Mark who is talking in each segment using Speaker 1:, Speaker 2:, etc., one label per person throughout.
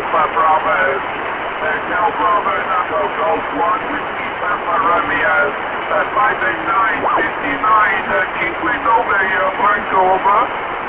Speaker 1: Alpha Bravo. Hotel Bravo Tango Golf 1 Whiskey Papa Romeo. 58959 Kingsway over here, Franco over.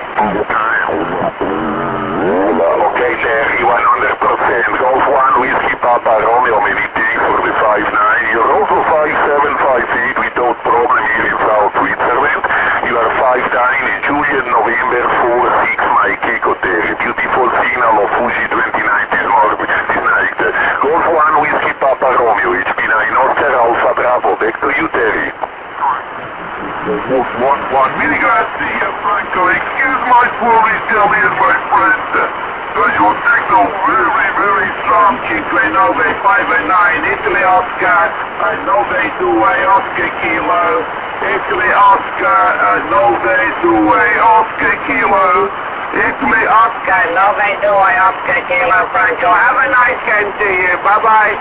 Speaker 2: Okay, Terry, 100%. Golf 1 Whiskey Papa Romeo, many thanks for the 59. You're also 5758 without problem here in South Switzerland. You are 59 Juliet November 46 Mike Echo Terry. Beautiful signal of Fuji 29 this night. Golf 1 Whiskey Papa Romeo, HP9 Oscar Alpha Bravo. Back to you, Terry.
Speaker 1: Wolf 1-1, Mini Garcia, Franco, excuse my poor Italian, my friend. Your signal very strong, Kingsway Nove 509, Italy Oscar, Nove 2 Oscar Kilo, Italy Oscar, Nove 2 Oscar Kilo, Italy Oscar, Nove 2 Oscar Kilo, Franco. Have a nice game to you, bye-bye.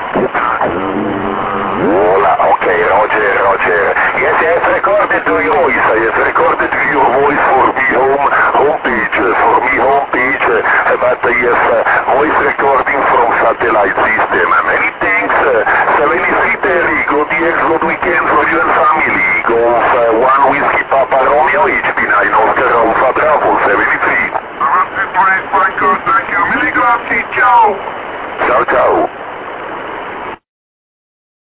Speaker 2: Okay, Roger. Yes, I have recorded your voice. I have recorded your voice for me homepage. But I have voice recording from satellite system.